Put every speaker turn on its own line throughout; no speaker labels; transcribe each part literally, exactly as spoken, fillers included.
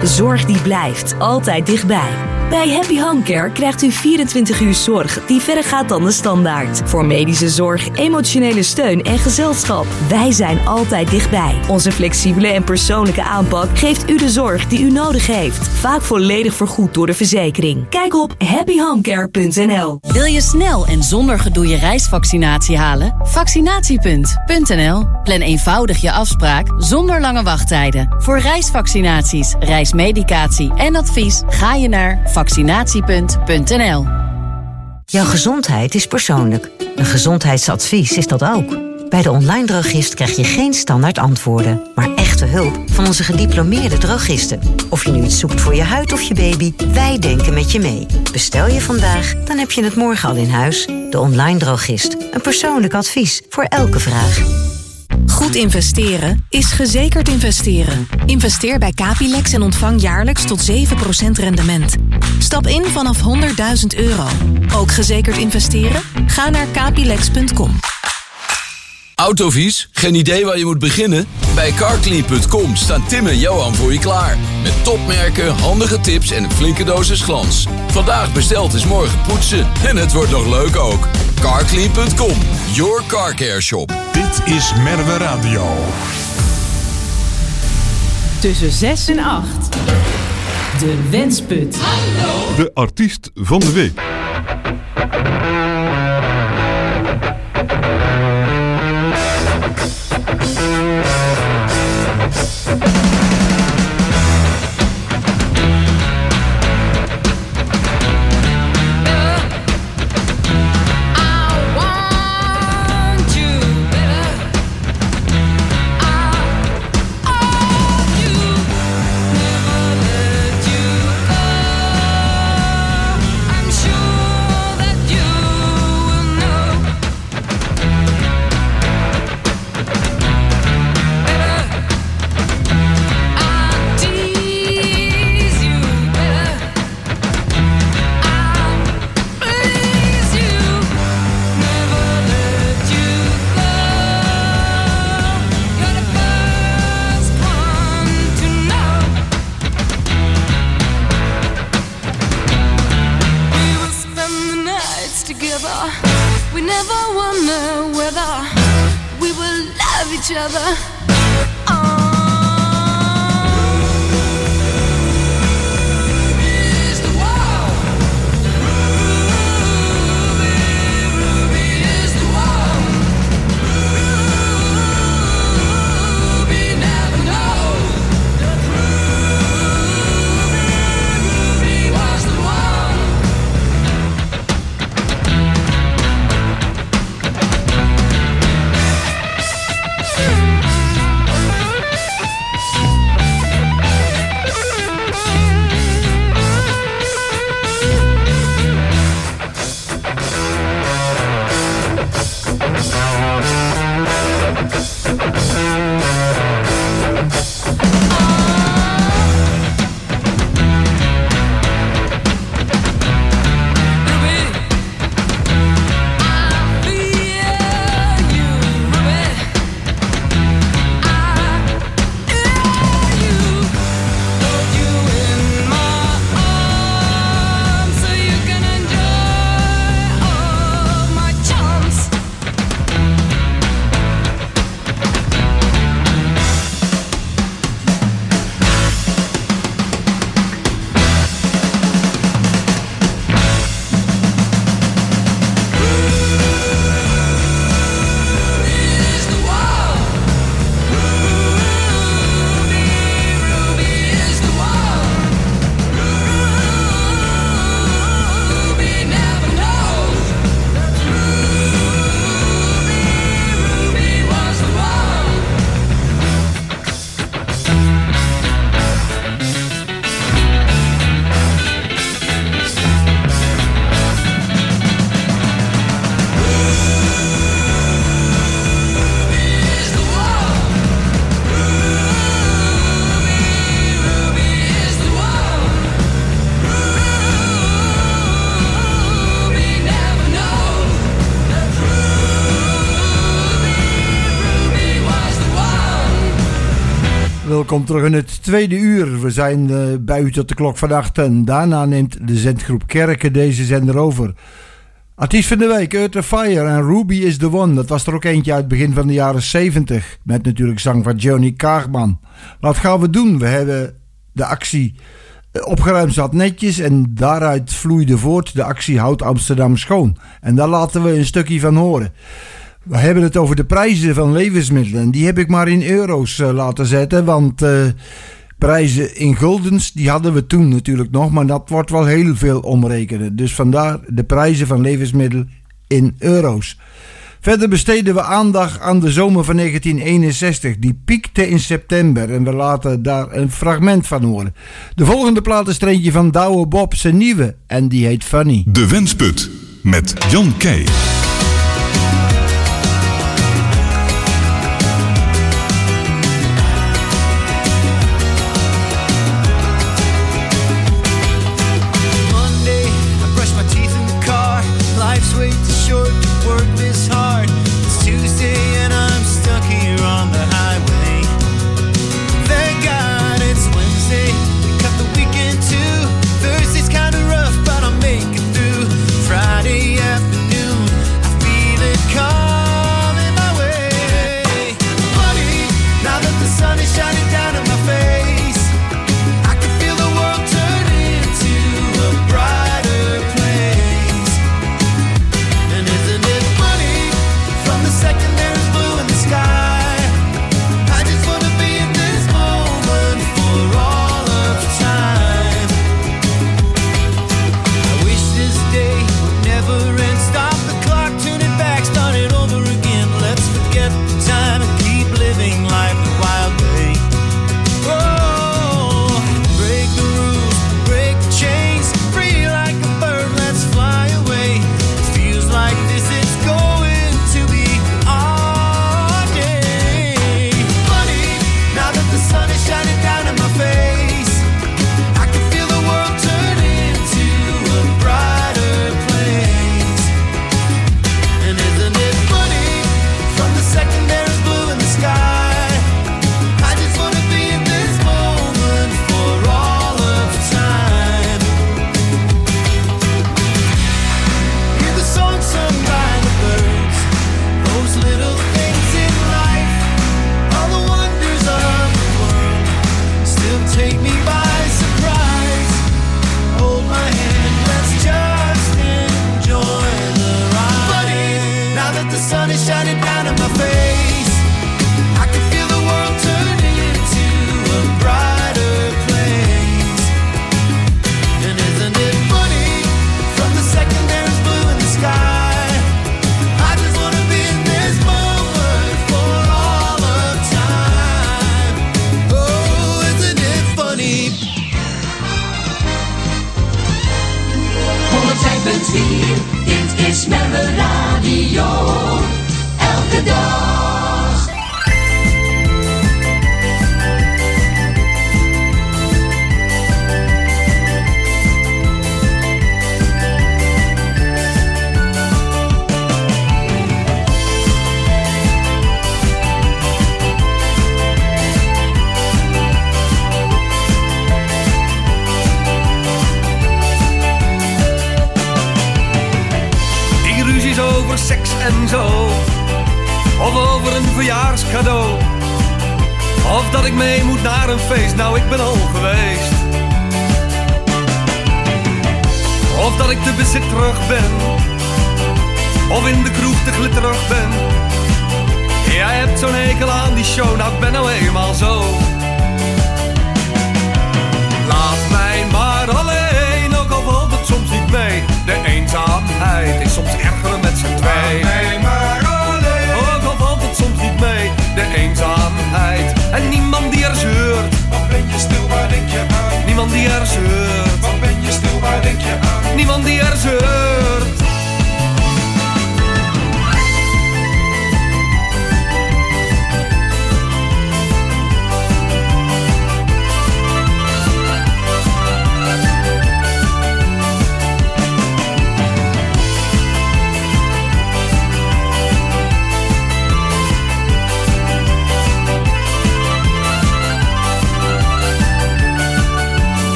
Zorg die blijft. Altijd dichtbij. Bij Happy Home Care krijgt u vierentwintig uur zorg die verder gaat dan de standaard. Voor medische zorg, emotionele steun en gezelschap. Wij zijn altijd dichtbij. Onze flexibele en persoonlijke aanpak geeft u de zorg die u nodig heeft. Vaak volledig vergoed door de verzekering. Kijk op happy home care punt n l.
Wil je snel en zonder gedoe je reisvaccinatie halen? Vaccinatiepunt punt n l. Plan eenvoudig je afspraak zonder lange wachttijden. Voor reisvaccinaties, reismedicatie en advies ga je naar vaccinatiepunt punt n l.
Jouw gezondheid is persoonlijk. Een gezondheidsadvies is dat ook. Bij de online drogist krijg je geen standaard antwoorden, maar echte hulp van onze gediplomeerde drogisten. Of je nu iets zoekt voor je huid of je baby, wij denken met je mee. Bestel je vandaag, dan heb je het morgen al in huis. De online drogist. Een persoonlijk advies voor elke vraag.
Goed investeren is gezekerd investeren. Investeer bij Capilex en ontvang jaarlijks tot zeven procent rendement. Stap in vanaf honderdduizend euro. Ook gezekerd investeren? Ga naar capilex punt com.
Autovies? Geen idee waar je moet beginnen? Bij carclean punt com staan Tim en Johan voor je klaar. Met topmerken, handige tips en een flinke dosis glans. Vandaag besteld is morgen poetsen. En het wordt nog leuk ook. carclean punt com, your car care shop.
Dit is Merwe Radio.
Tussen zes en acht. De Wensput.
Hallo. De artiest van de week.
welkom terug in het tweede uur. We zijn uh, bij u tot de klok van acht en daarna neemt de zendgroep Kerken deze zender over. Artiest van de week, Earth and Fire en Ruby is the One. Dat was er ook eentje uit het begin van de jaren zeventig. Met natuurlijk zang van Johnny Kaagman. Wat gaan we doen? We hebben de actie Opgeruimd zat netjes en daaruit vloeide voort de actie Houd Amsterdam schoon. En daar laten we een stukje van horen. We hebben het over de prijzen van levensmiddelen. En die heb ik maar in euro's uh, laten zetten. Want uh, prijzen in guldens, die hadden we toen natuurlijk nog. Maar dat wordt wel heel veel omrekenen. Dus vandaar de prijzen van levensmiddelen in euro's. Verder besteden we aandacht aan de zomer van negentien eenenzestig. Die piekte in september en we laten daar een fragment van horen. De volgende plaat is er eentje van Douwe Bob, zijn nieuwe. En die heet Funny.
De Wensput met Jan Keij.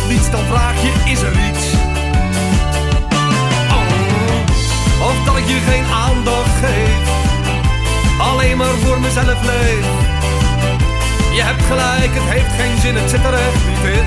niets, dan vraag je, is er iets? Oh, of dat ik je geen aandacht geef, alleen maar voor mezelf leef. Je hebt gelijk, het heeft geen zin, het zit er echt niet in.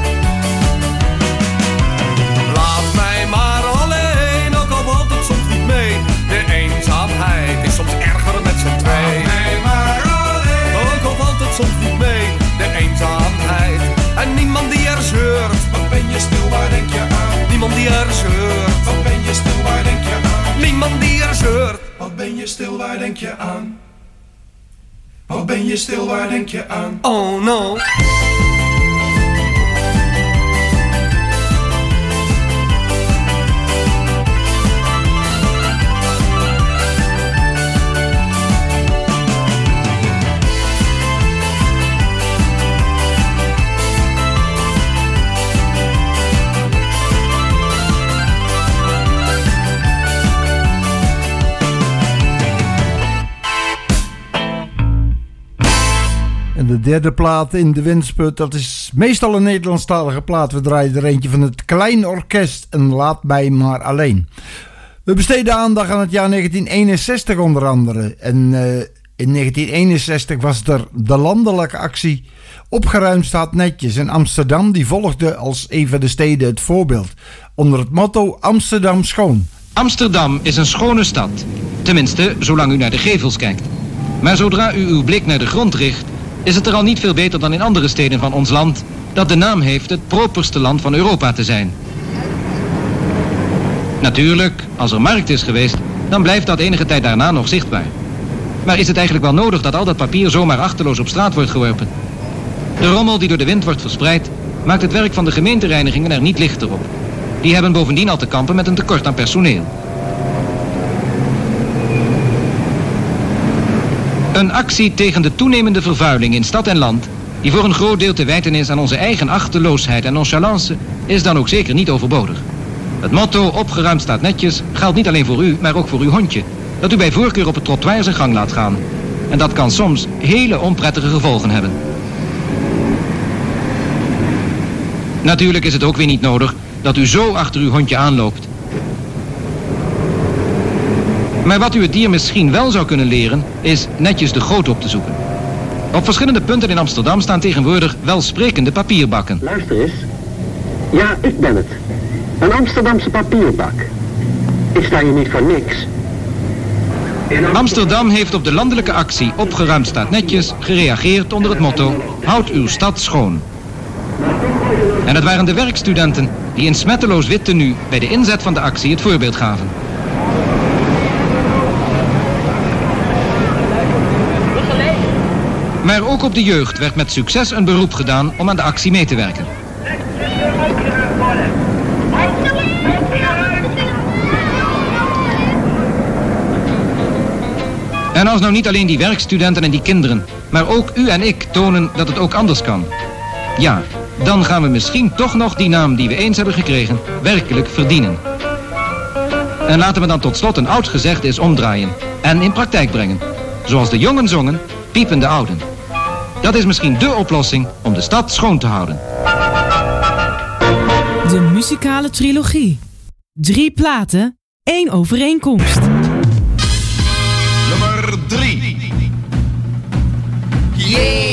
Laat mij maar alleen, ook al valt het soms niet mee. De eenzaamheid is soms erger met z'n twee. Laat mij maar alleen, ook al valt het soms niet mee. De eenzaamheid en niemand die er zeurt. Wat ben je stil, waar denk je aan? Niemand die er zeurt. Wat ben je stil, waar denk je aan? Niemand die er zeurt. Wat ben je stil, waar denk je aan? Wat ben je stil, waar denk je aan? Oh no.
En de derde plaat in de winstput, dat is meestal een Nederlandstalige plaat. We draaien er eentje van het Klein Orkest en Laat mij maar alleen. We besteden aandacht aan het jaar negentien eenenzestig onder andere. En uh, in negentien eenenzestig was er de landelijke actie Opgeruimd staat netjes. En Amsterdam die volgde als een van de steden het voorbeeld. Onder het motto Amsterdam schoon.
Amsterdam is een schone stad. Tenminste, zolang u naar de gevels kijkt. Maar zodra u uw blik naar de grond richt, is het er al niet veel beter dan in andere steden van ons land dat de naam heeft het properste land van Europa te zijn. Natuurlijk, als er markt is geweest, dan blijft dat enige tijd daarna nog zichtbaar. Maar is het eigenlijk wel nodig dat al dat papier zomaar achterloos op straat wordt geworpen? De rommel die door de wind wordt verspreid, maakt het werk van de gemeentereinigingen er niet lichter op. Die hebben bovendien al te kampen met een tekort aan personeel. Een actie tegen de toenemende vervuiling in stad en land, die voor een groot deel te wijten is aan onze eigen achteloosheid en nonchalance, is dan ook zeker niet overbodig. Het motto opgeruimd staat netjes geldt niet alleen voor u, maar ook voor uw hondje, dat u bij voorkeur op het trottoir zijn gang laat gaan. En dat kan soms hele onprettige gevolgen hebben. Natuurlijk is het ook weer niet nodig dat u zo achter uw hondje aanloopt. Maar wat u het dier misschien wel zou kunnen leren, is netjes de goot op te zoeken. Op verschillende punten in Amsterdam staan tegenwoordig welsprekende papierbakken.
Luister eens. Ja, ik ben het. Een Amsterdamse papierbak. Ik sta hier niet voor niks.
Amsterdam heeft op de landelijke actie Opgeruimd staat netjes gereageerd onder het motto Houd uw stad schoon. En het waren de werkstudenten die in smetteloos wit tenue bij de inzet van de actie het voorbeeld gaven. Maar ook op de jeugd werd met succes een beroep gedaan om aan de actie mee te werken. En als nou niet alleen die werkstudenten en die kinderen, maar ook u en ik tonen dat het ook anders kan. Ja, dan gaan we misschien toch nog die naam die we eens hebben gekregen werkelijk verdienen. En laten we dan tot slot een oud gezegde eens omdraaien en in praktijk brengen. Zoals de jongen zongen, piepen de ouden. Dat is misschien dé oplossing om de stad schoon te houden.
De muzikale trilogie. Drie platen, één overeenkomst.
Nummer drie.
Yeah.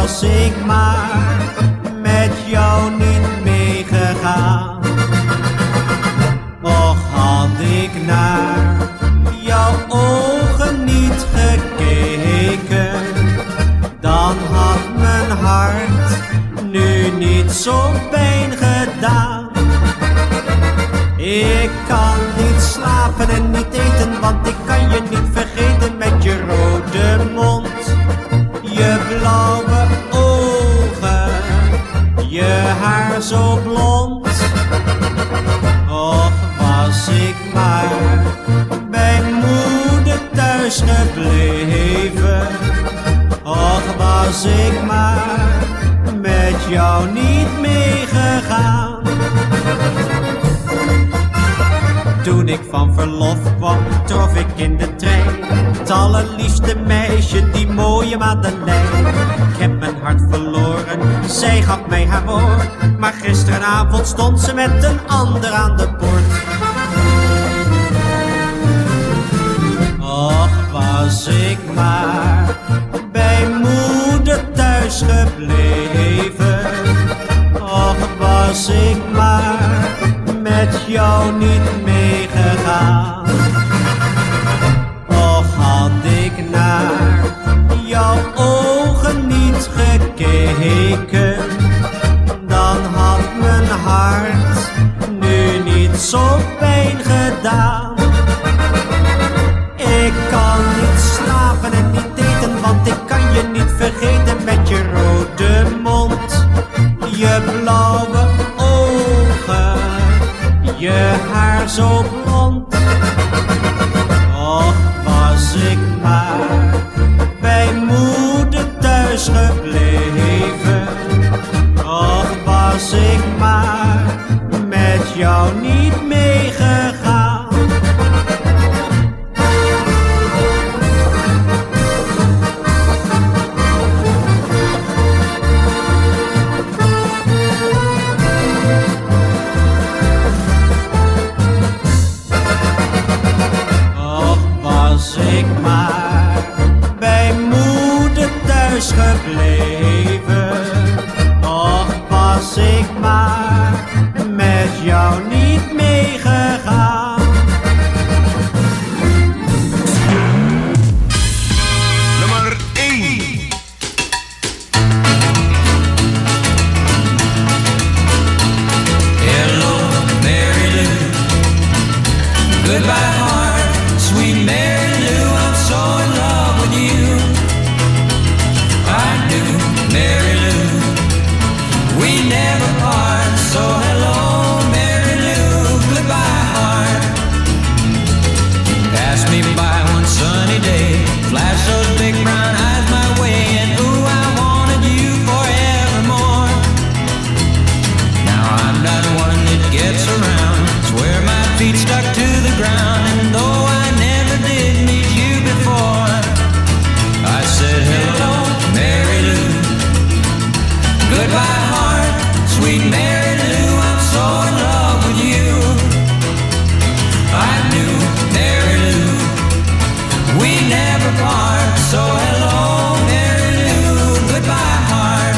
was ik maar met jou niet meegegaan. Och, had ik naar jouw ogen niet gekeken, dan had mijn hart nu niet zo pijn gedaan. Ik kan niet slapen en niet eten, want ik kan je niet vergeten met je rode mond, je blauwe ogen, je haar zo blond. Och, was ik maar bij moeder thuis gebleven, och, was ik maar met jou niet meegegaan. Toen ik van verlof kwam, trof ik in de trein het allerliefste meisje, die mooie Madeleine. Ik heb mijn hart verloren, zij gaf mij haar woord, maar gisteravond stond ze met een ander aan de poort. Och, was ik maar bij moeder thuis gebleven, och, was ik maar met jou niet meegegaan. Och, had ik naar jouw ogen niet gekeken, dan had mijn hart nu niet zo pijn gedaan. Ik kan niet slapen en niet eten, want ik kan je niet vergeten met je rode mond, je blauwe ogen, je haar zo blond. Och, was ik maar bij moeder thuis gebleven, och, was ik maar met jou niet meegegaan. Ik maar bij moeder thuis gebleven, och, was ik maar met jou niet meegegaan.
Nummer één.
Hello, Mary Lou. Goodbye, heart, sweet Mary. So in love with you, I knew Mary Lou, we never part. So hello, Mary Lou, goodbye, heart. Pass me by one sunny day, flash those big brown eyes my way, and ooh, I wanted you forevermore. Now I'm not one that gets around, swear my feet stuck to the ground, and though I never did meet you before, I said hello, Mary Lou. Goodbye, heart, sweet Mary Lou, I'm so in love with you. I knew Mary Lou, we never part. So hello, Mary Lou, goodbye, heart.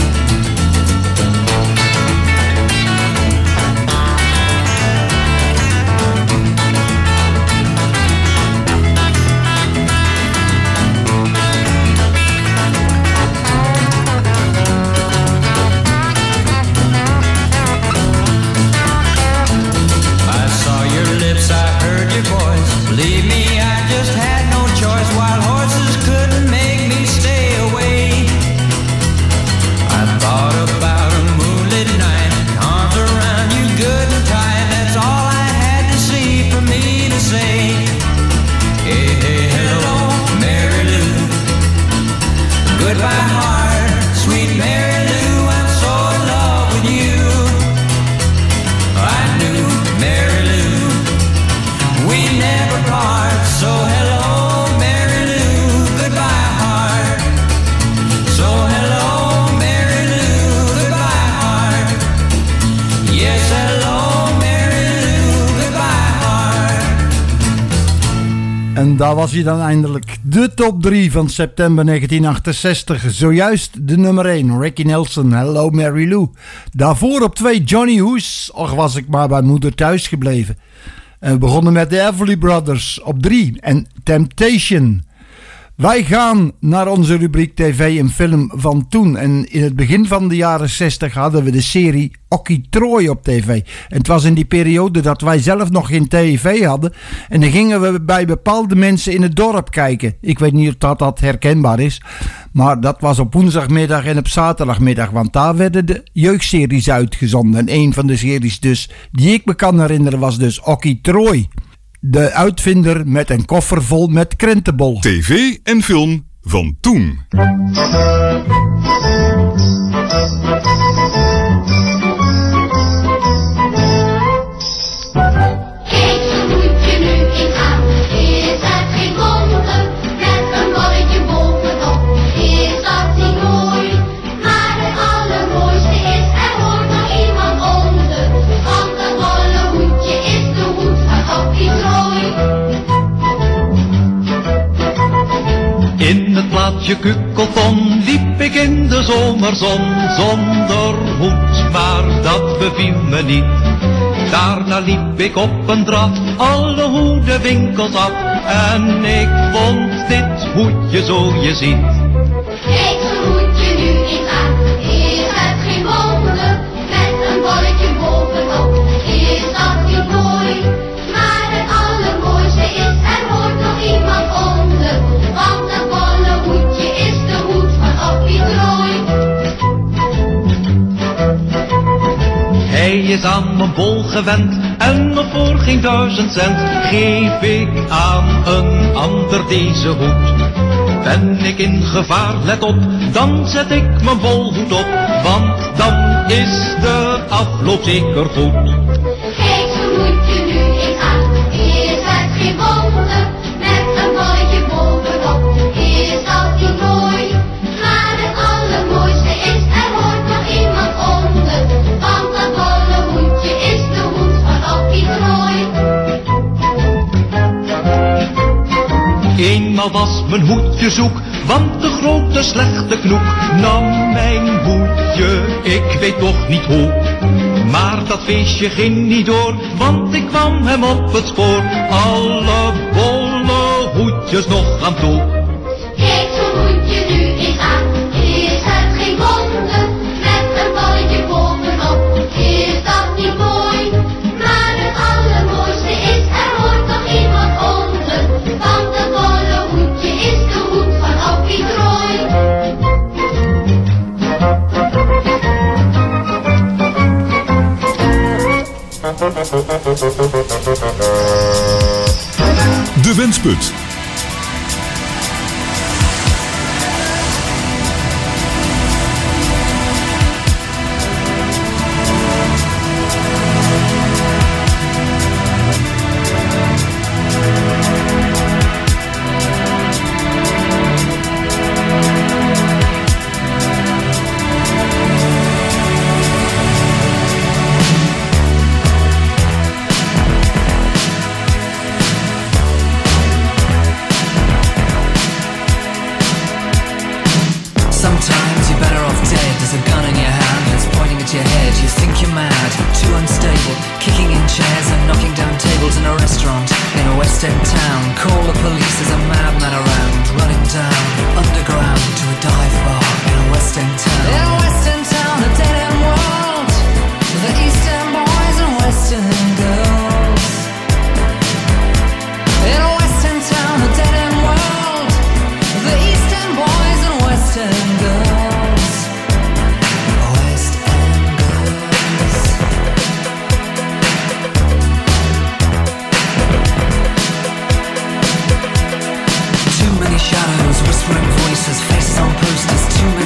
Believe me, I just had no choice. Wild horses couldn't make me stay away. I thought about a moonlit night, arms around you good and tight. That's all I had to see for me to say. Hey, hey, hello, Mary Lou. Goodbye, heart, sweet Mary Lou. I'm so in love with you. I knew Mary Lou, we never part. So hello, Mary Lou, goodbye, heart. So hello, Mary Lou, goodbye, heart. Yes, hello, Mary Lou, goodbye, heart.
En daar was hij dan eindelijk. De top drie van september negentien achtenzestig. Zojuist de nummer één, Ricky Nelson, Hello Mary Lou. Daarvoor op twee, Johnny Hoes. Och, was ik maar bij moeder thuis gebleven. En we begonnen met de Everly Brothers op drie. En Temptation. Wij gaan naar onze rubriek T V en film van toen. En in het begin van de jaren zestig hadden we de serie Okkie-Trooi op tv. En het was in die periode dat wij zelf nog geen tv hadden. En dan gingen we bij bepaalde mensen in het dorp kijken. Ik weet niet of dat, dat herkenbaar is. Maar dat was op woensdagmiddag en op zaterdagmiddag. Want daar werden de jeugdseries uitgezonden. En een van de series dus die ik me kan herinneren was dus Okkie-Trooi. De uitvinder met een koffer vol met krentenbol.
T V en film van toen.
In het plaatsje Kukkelton liep ik in de zomerzon zonder hoed, maar dat beviel me niet. Daarna liep ik op een draf alle hoedenwinkels af en ik vond dit hoedje zo je ziet.
Kijk zo'n hoedje nu eens aan, is het geen wonder, met een bolletje bovenop, is dat niet mooi. Maar het allermooiste is, er hoort nog iemand onder, want dat bolle hoedje is de hoed van Okkie-Trooi.
Hij is aan mijn bol gewend en nog voor geen duizend cent geef ik aan een ander deze hoed. Ben ik in gevaar, let op, dan zet ik mijn bolhoed op, want dan is de afloop zeker goed.
Kijk zo'n hoedje nu eens aan, is het geen wonder, met een bolletje bovenop, is dat niet mooi. Maar het allermooiste is, er hoort nog iemand onder, want dat bolle hoedje is de hoed van Okkie-Trooi.
Eenmaal was mijn hoedje zoek, want de grote slechte knoek nam mijn hoedje, ik weet toch niet hoe. Maar dat feestje ging niet door, want ik kwam hem op het spoor, alle bolle hoedjes nog aan toe.
Kijk zo'n hoedje nu eens aan, is het geen wonder, met een bolletje bovenop, is dat niet mooi. Maar het allermooiste is, er hoort nog iemand onder, want dat bolle hoedje is de hoed van Okkie-Trooi.
De Wensput.
Sometimes you're better off dead. There's a gun in your hand that's pointing at your head. You think you're mad, too unstable, kicking in chairs and knocking down tables in a restaurant in a West End town. Call the police, there's a madman around, running down underground to a dive bar in a West End town. In a West End town, a dead end world, the East End boys and West End girls. In a West End town, a dead end world, the East End boys and West End girls. West End girls. Too many shadows, whispering voices, faces on posters. Too many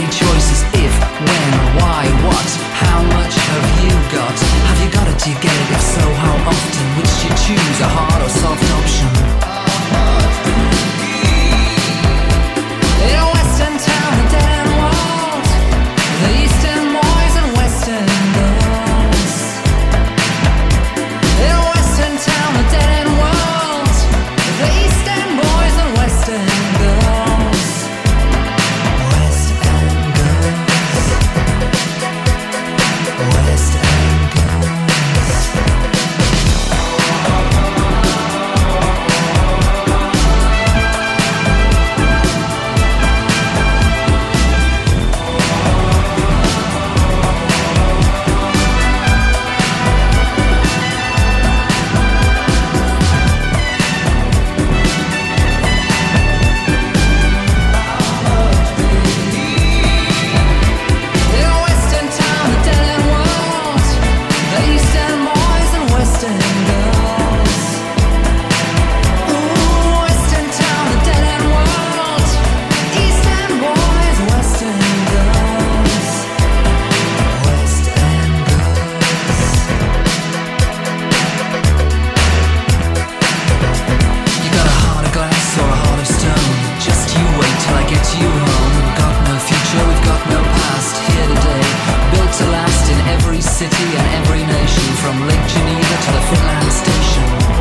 city and every nation, from Lake Geneva to the Finland station.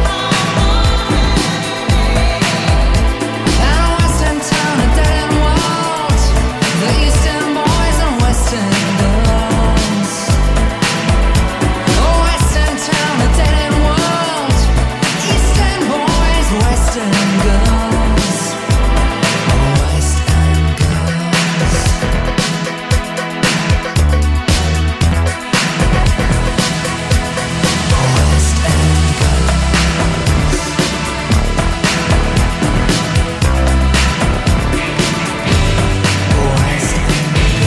And a western town, a dead end world, the eastern boys and western girls. A western town, a dead end world, eastern boys, western girls. West End girls. West End girls. West End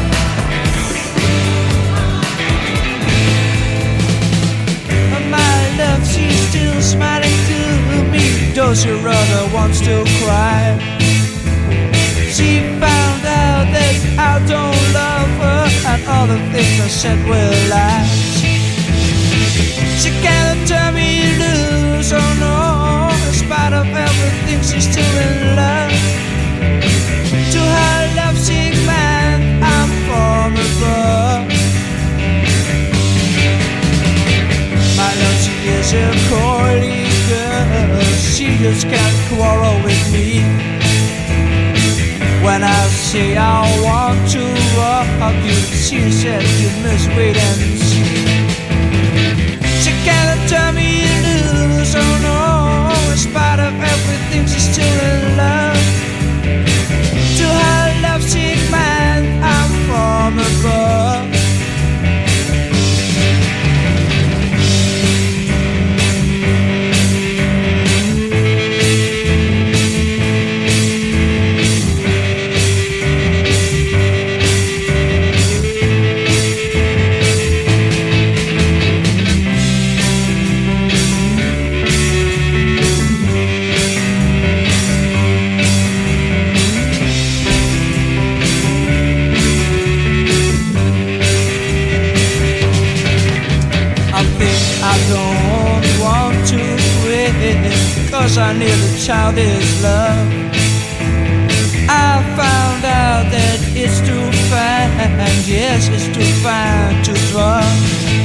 girls. My love, she's still smiling to me, though she rather wants to cry. She found out that I don't love her, and all the things I said were lies. She can't turn me loose, oh no, in spite of everything, she's still in love. To her lovesick man, I'm from above. My love, she is a coily girl, she just can't quarrel with me. When I say I want to rock you, she said you must wait and see. She can't turn me loose, oh no, in spite of everything, she's still in love. To her lovesick man, I'm from above. I don't want to quit, cause I need a childish love. I found out that it's too fine, yes, it's too fine to drop.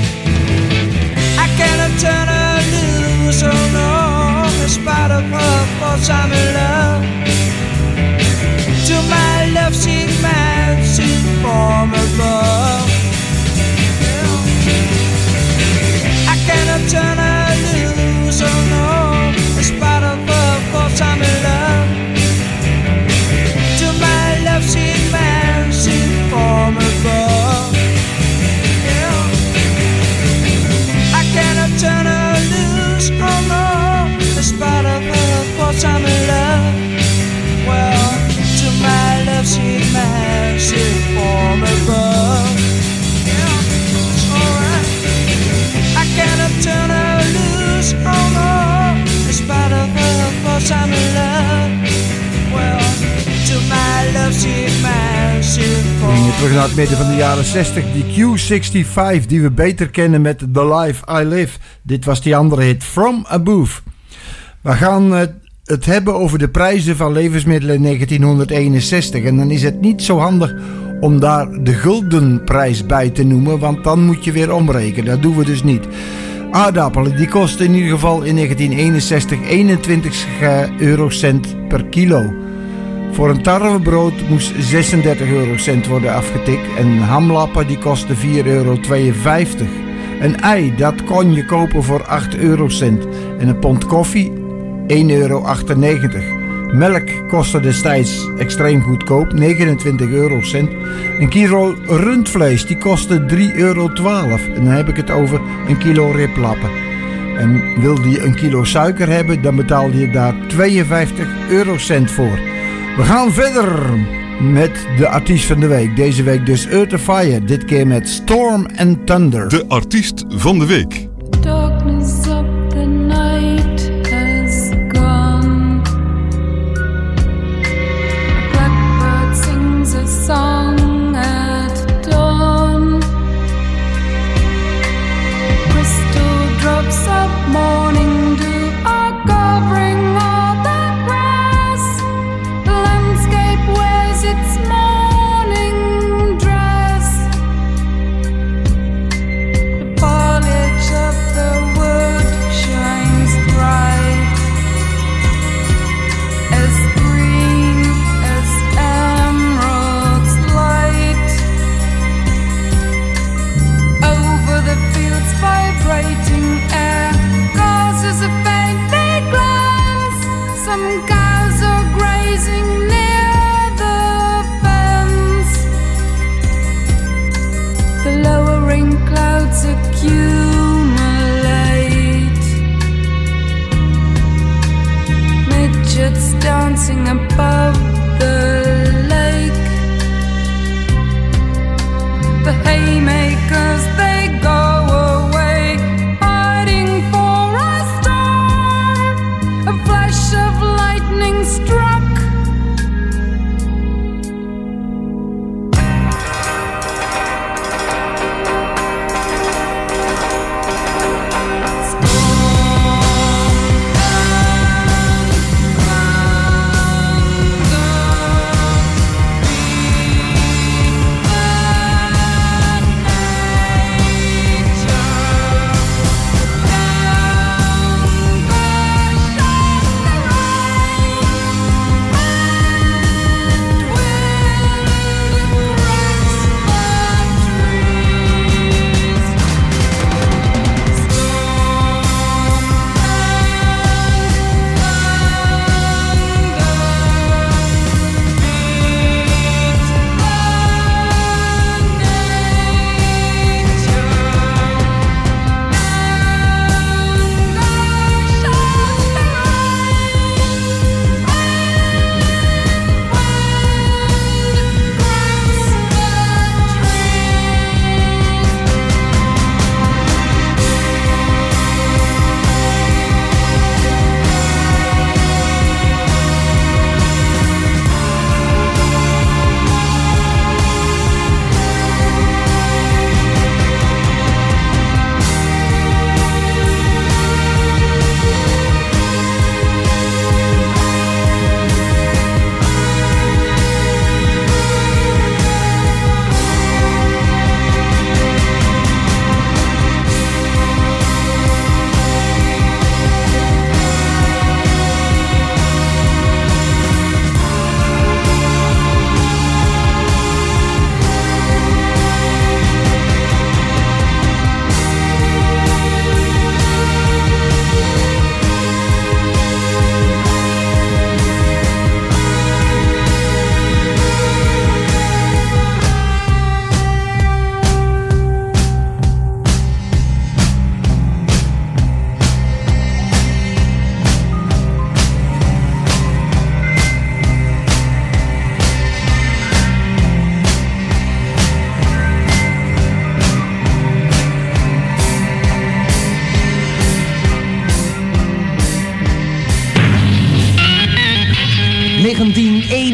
I cannot turn her loose, oh no, in spite of her faults I'm in love. To my lovesick man, seen from above. I cannot turn her loose, oh no, in spite of her faults I'm in love. To my lovesick man, seen from above. Yeah. I cannot turn her loose, oh no, in spite of her faults I'm in love. Well, to my lovesick man, seen from above. I cannot turn her loose, oh no, in spite of her faults I'm in love. Well, to my lovesick man, she'll fall.
We gingen terug naar het midden van de jaren zestig. Die Q zesenzestig die we beter kennen met The Life I Live. Dit was die andere hit, From Above. We gaan uh, het hebben over de prijzen van levensmiddelen in negentienhonderdeenenzestig. En dan is het niet zo handig om daar de guldenprijs bij te noemen, want dan moet je weer omrekenen. Dat doen we dus niet. Aardappelen, die kosten in ieder geval in negentienhonderdeenenzestig eenentwintig eurocent per kilo. Voor een tarwebrood moest zesendertig eurocent worden afgetikt en hamlappen die kosten vier euro tweeënvijftig. Een ei, dat kon je kopen voor acht eurocent en een pond koffie één euro achtennegentig. Melk kostte destijds extreem goedkoop, negenentwintig eurocent. Een kilo rundvlees die kostte drie euro twaalf. En dan heb ik het over een kilo riplappen. En wilde je een kilo suiker hebben, dan betaalde je daar tweeënvijftig eurocent voor. We gaan verder met de artiest van de week. Deze week dus Earth to Fire. Dit keer met Storm and Thunder.
De artiest van de week.
Darkness of the night has gone. A blackbird sings a song at dawn. Crystal drops of morning dew are covering all the grass. The landscape wears its morning dress.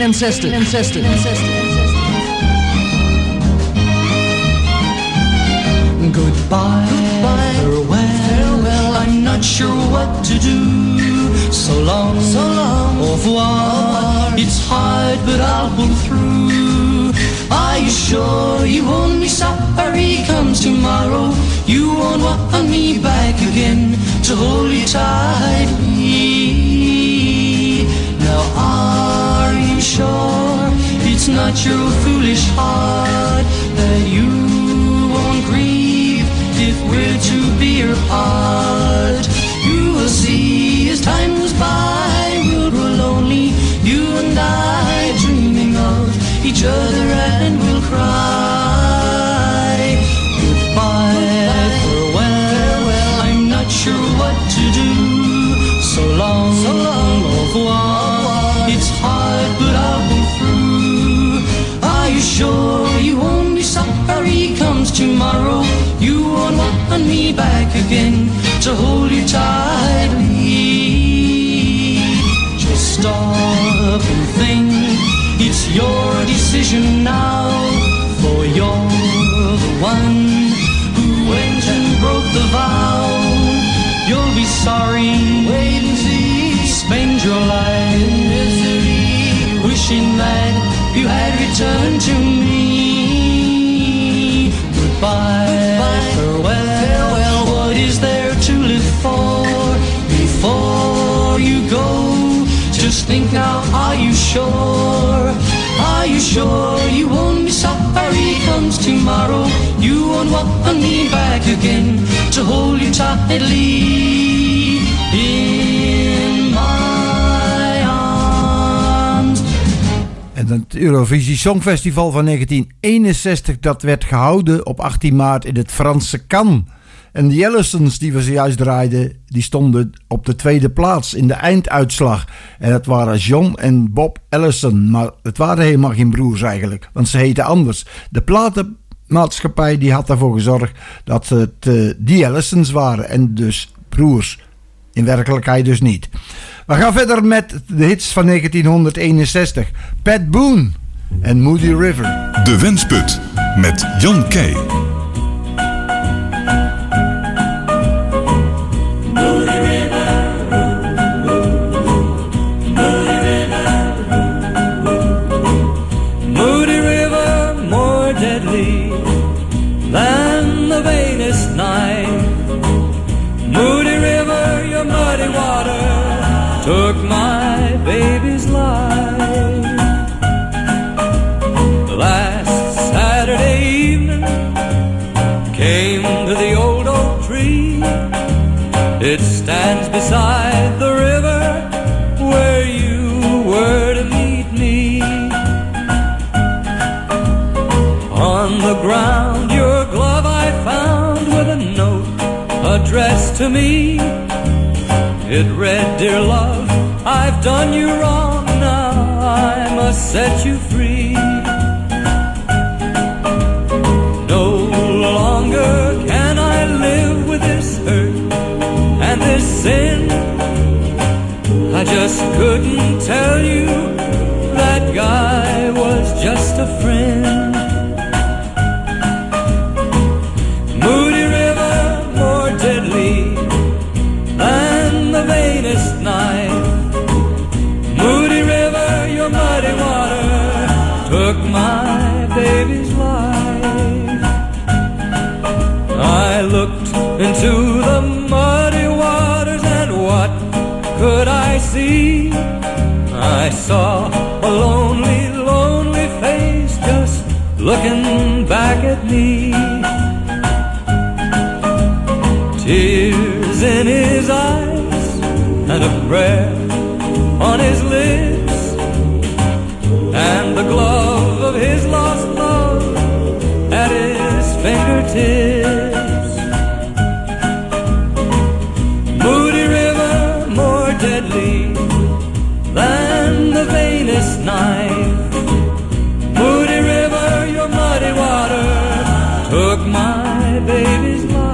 eenenzestig. eenenzestig.
Goodbye, Goodbye, farewell, farewell, I'm not sure what to do. So long, so long, au revoir. It's hard, but I'll pull through. Are you sure you won't be sorry comes tomorrow? You won't want me back again to hold you tightly. Now are you sure it's not your foolish heart that you won't grieve if we're to be apart? You will see as time goes by, we'll grow lonely, you and I, dreaming of each other, and we'll cry. Goodbye, farewell, I'm not sure what to do. So long, so long, au revoir. It's hard, but I'll go through. Are you sure you won't be sorry comes tomorrow? You won't want me back again to hold you tightly. Just stop and think, it's your decision now. For you're the one who went and broke the vow. You'll be sorry, wait and see. Spend your life in misery, wishing that you had returned to me. Goodbye, Goodbye, farewell, farewell. What is there to live for before you go? Just think now, are you sure? Are you sure you won't be sorry comes tomorrow? You won't want me back again to hold you tightly in my arms.
En het Eurovisie Songfestival van negentien eenenzestig, dat werd gehouden op achttien maart in het Franse Cannes. En de Ellisons die we zojuist draaiden, die stonden op de tweede plaats in de einduitslag. En dat waren John en Bob Ellison. Maar het waren helemaal geen broers eigenlijk, want ze heten anders. De platenmaatschappij die had ervoor gezorgd dat het uh, die Ellisons waren en dus broers. In werkelijkheid dus niet. We gaan verder met de hits van negentien eenenzestig. Pat Boone en Moody River.
De Wensput met Jan Keij.
Than the vainest night. Moody River, your muddy water took my baby's life. Last Saturday evening came to the old oak tree. It stands beside the river where you were to meet me. On the ground your glove I found with a note addressed to me. It read, "Dear love, I've done you wrong, now I must set you free. No longer can I live with this hurt and this sin. I just couldn't tell you that guy was just a friend." Moody River, more deadly than the vainest night. Moody River, your muddy water took my baby's life. I looked into the muddy waters and what could I see? I saw a lonely, lonely face just looking back at me. Tears in his eyes and a prayer on his lips, and the glove of his lost love at his fingertips. Moody River, more deadly than the vainest knife. Moody River, your muddy water took my baby's life.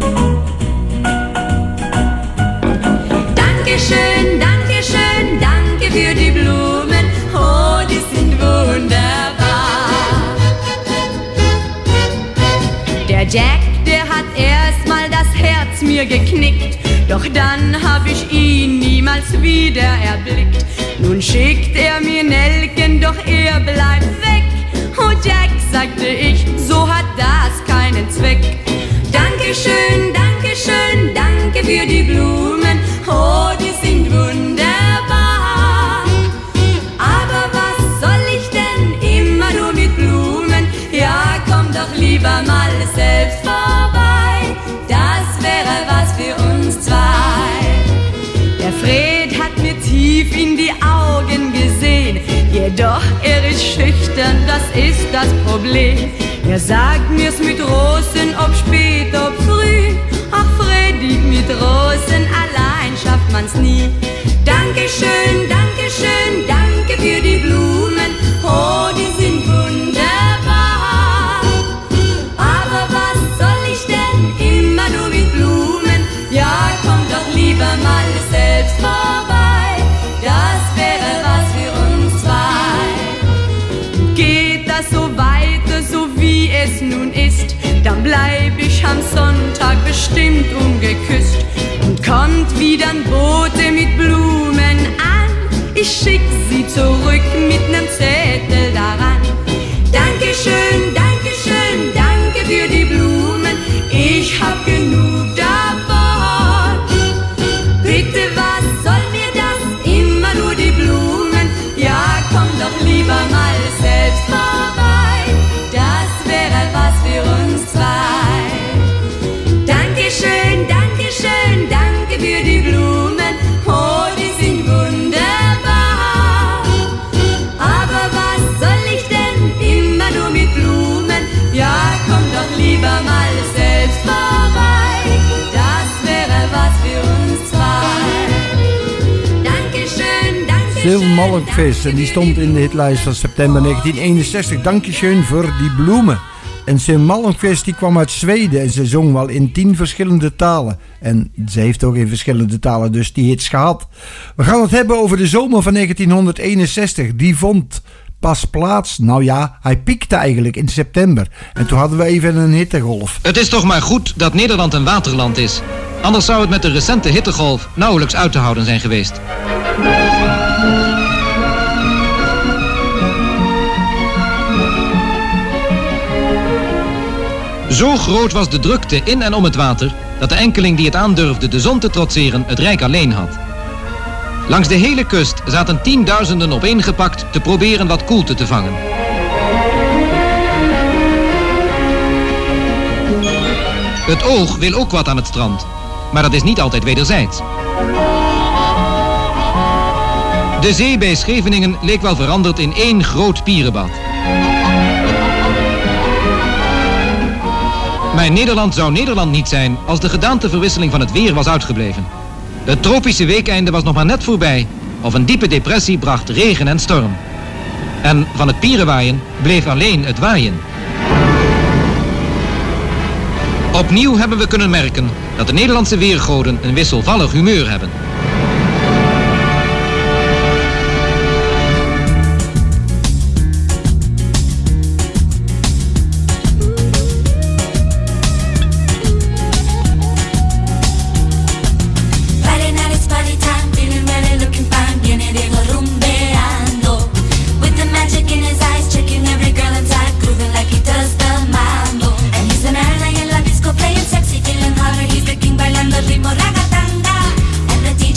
Dankeschön, Dankeschön, Dankeschön.
Jack, der hat erstmal das Herz mir geknickt, doch dann hab ich ihn niemals wieder erblickt. Nun schickt er mir Nelken, doch er bleibt weg. Oh Jack, sagte ich, so hat das keinen Zweck. Dankeschön, Dankeschön, danke für die Blumen, oh, die sind wunderbar. Aber was soll ich denn immer nur mit Blumen? Ja, komm doch lieber mal selbst vorbei, das wäre was für uns zwei. Der Fred hat mir tief in die Augen gesehen, jedoch er ist schüchtern, das ist das Problem. Er sagt mir's mit Rosen, ob spät, ob früh. Ach Freddy, mit Rosen allein schafft man's nie. Dankeschön, Dankeschön, danke für die Blumen, oh, die sind wunderbar. Aber was soll ich denn immer nur mit Blumen? Ja, komm doch lieber mal selbst vorbei, das wäre was für uns zwei. Geht das so weiter, so wie es nun ist, dann bleib ich am Sonntag bestimmt ungeküsst. Und kommt wieder ein Bote mit Blumen an, ich schick sie zurück mit nem Zettel daran. Dankeschön, Dankeschön, danke für die Blumen, ich hab genug davon. Bitte, was soll mir das, immer nur die Blumen? Ja, komm doch lieber mal selbst vorbei, das wäre was für uns zwei. Dankeschön, Dankeschön, danke für die Blumen, oh, die sind wunderbar. Aber was soll ich denn immer nur mit Blumen? Ja, komm doch lieber mal selbst vorbei, das wäre was für uns zwei. Dankeschön, Dankeschön.
Sil Malmqvist, en die stond in de hitlijst van september negentien eenenzestig. Dankeschön voor die bloemen. En Sil Malmqvist die kwam uit Zweden en ze zong wel in tien verschillende talen. En ze heeft ook in verschillende talen dus die hits gehad. We gaan het hebben over de zomer van negentien eenenzestig. Die vond pas plaats, nou ja, hij piekte eigenlijk in september. En toen hadden we even een hittegolf.
Het is toch maar goed dat Nederland een waterland is. Anders zou het met de recente hittegolf nauwelijks uit te houden zijn geweest. Zo groot was de drukte in en om het water dat de enkeling die het aandurfde de zon te trotseren het rijk alleen had. Langs de hele kust zaten tienduizenden opeengepakt te proberen wat koelte te vangen. Het oog wil ook wat aan het strand, maar dat is niet altijd wederzijds. De zee bij Scheveningen leek wel veranderd in één groot pierenbad. Maar Nederland zou Nederland niet zijn als de gedaanteverwisseling van het weer was uitgebleven. Het tropische weekeinde was nog maar net voorbij, of een diepe depressie bracht regen en storm. En van het pierenwaaien bleef alleen het waaien. Opnieuw hebben we kunnen merken dat de Nederlandse weergoden een wisselvallig humeur hebben.
Ritmo ragatanga, and the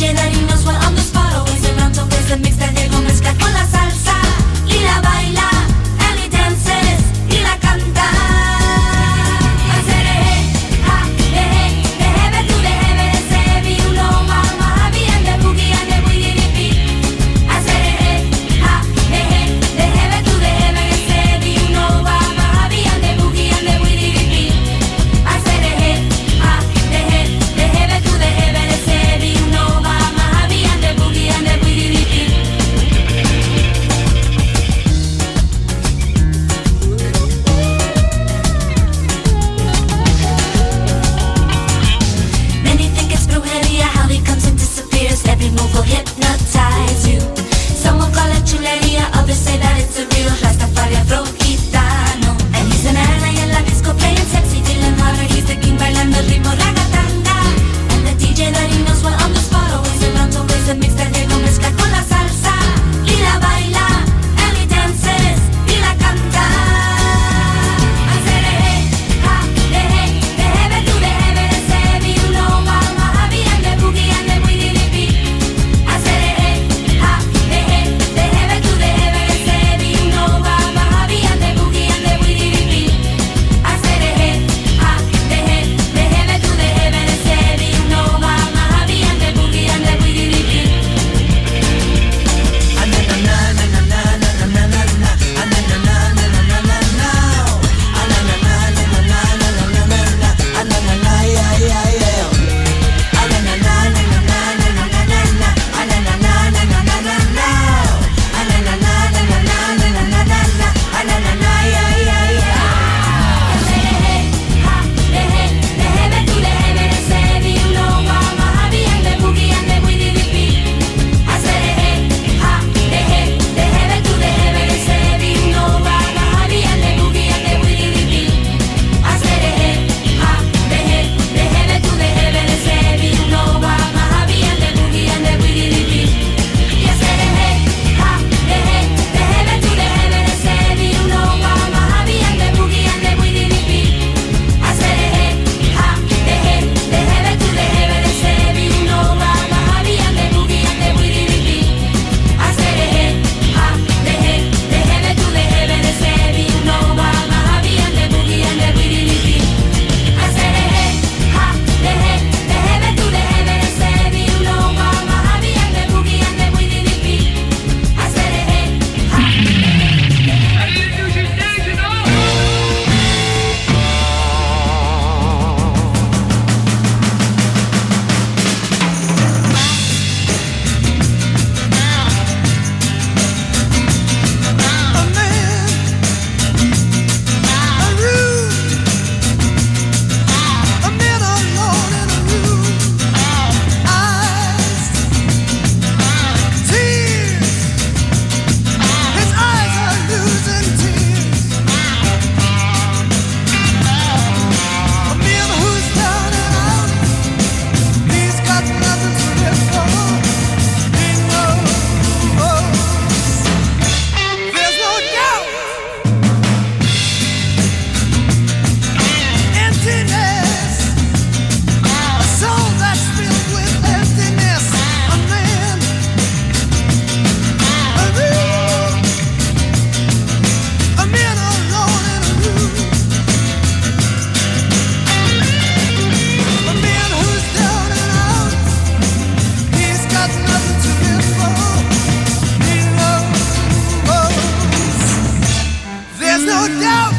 doubt.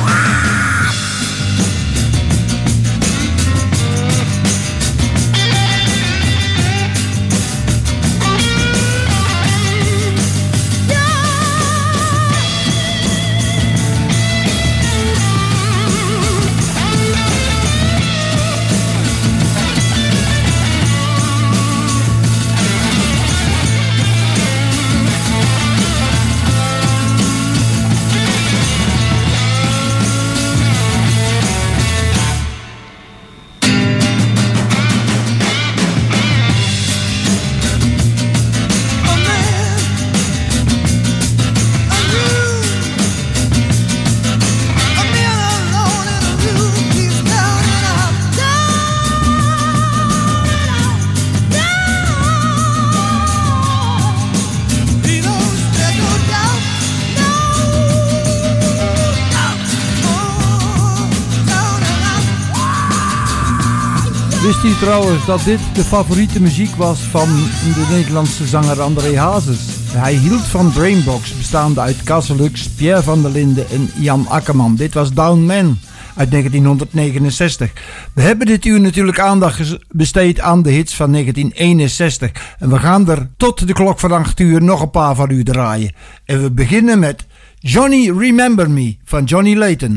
Wist u trouwens dat dit de favoriete muziek was van de Nederlandse zanger André Hazes? Hij hield van Brainbox, bestaande uit Casalux, Pierre van der Linden en Jan Akkerman. Dit was Down Man uit negentienhonderdnegenenzestig. We hebben dit uur natuurlijk aandacht besteed aan de hits van negentien eenenzestig. En we gaan er tot de klok van acht uur nog een paar van u draaien. En we beginnen met Johnny Remember Me van Johnny Layton.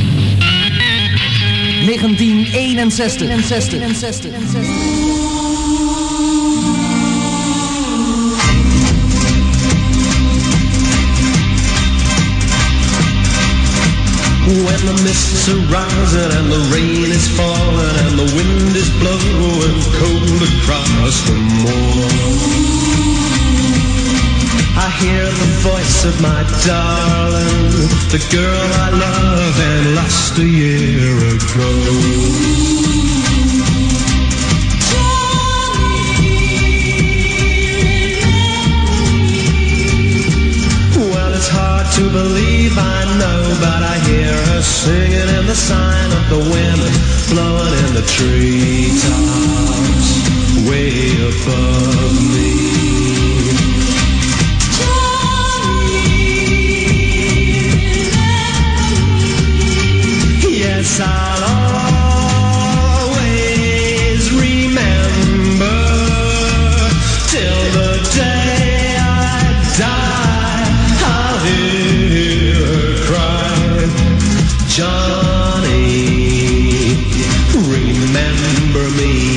negentien eenenzestig. eenenzestig. eenenzestig.
When the mists are rising and the rain is falling and the wind is blowing cold across the moor, I hear the voice of my darling, the girl I love and lost a year ago. Well, it's hard to believe, I know, but I hear her singing in the sign of the wind blowing in the treetops way above me. Yes, I'll always remember till the day I die. I'll hear her cry, Johnny, remember me.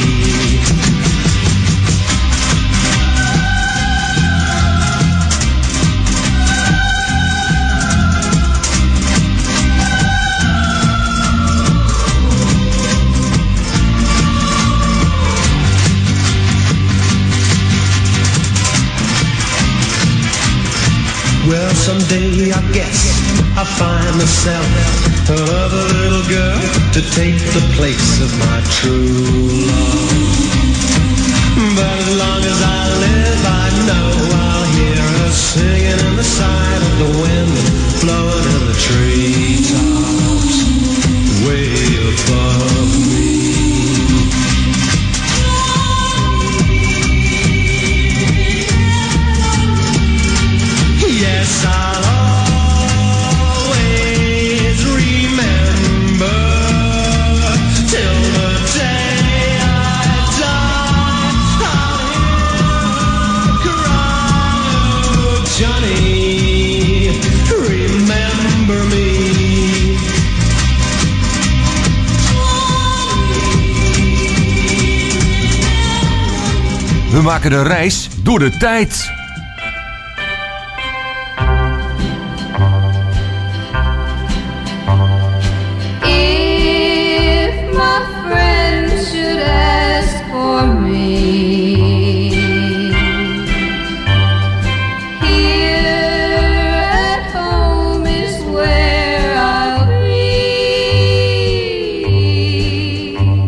Well, someday I guess I'll find myself another little girl to take the place of my true love. But as long as I live, I know I'll hear her singing in the side of the wind, blowing in the treetops way above me. Yes, I'll always remember till the day I die. I'll cry, oh, Johnny, remember me.
We maken de reis door de tijd.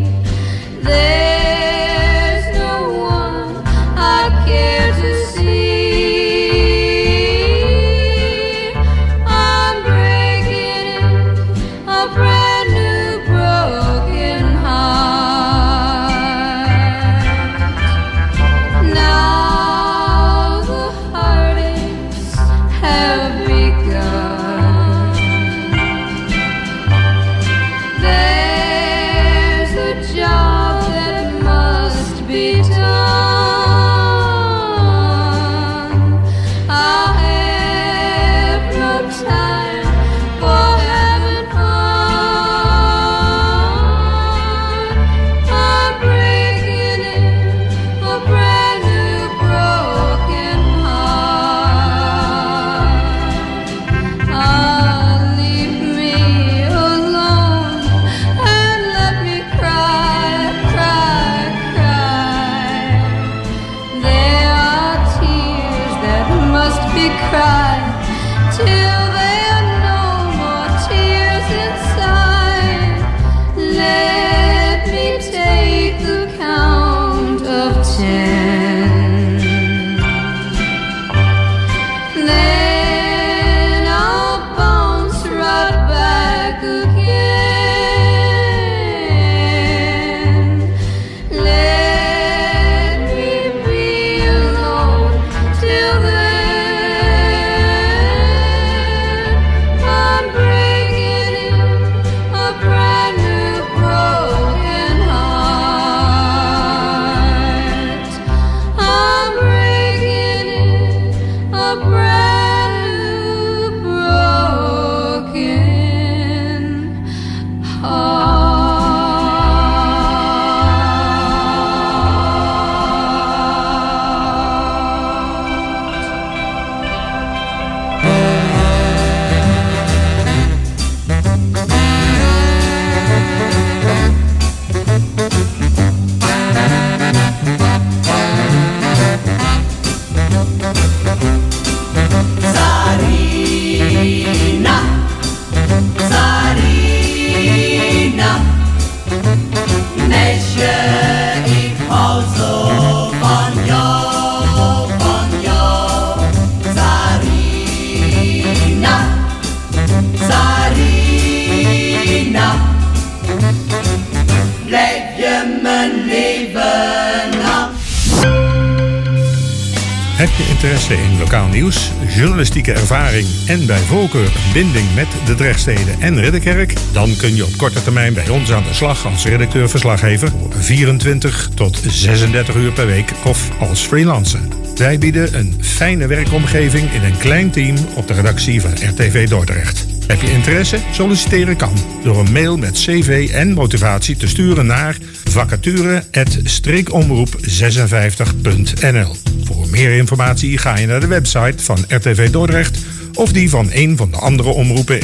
See
interesse in lokaal nieuws, journalistieke ervaring en bij voorkeur een binding met de Drechtsteden en Ridderkerk? Dan kun je op korte termijn bij ons aan de slag als redacteur-verslaggever voor vierentwintig tot zesendertig uur per week of als freelancer. Wij bieden een fijne werkomgeving in een klein team op de redactie van R T V Dordrecht. Heb je interesse? Solliciteren kan door een mail met cv en motivatie te sturen naar vacature apenstaartje streekomroep zesenvijftig punt n l. Voor meer informatie ga je naar de website van R T V Dordrecht of die van een van de andere omroepen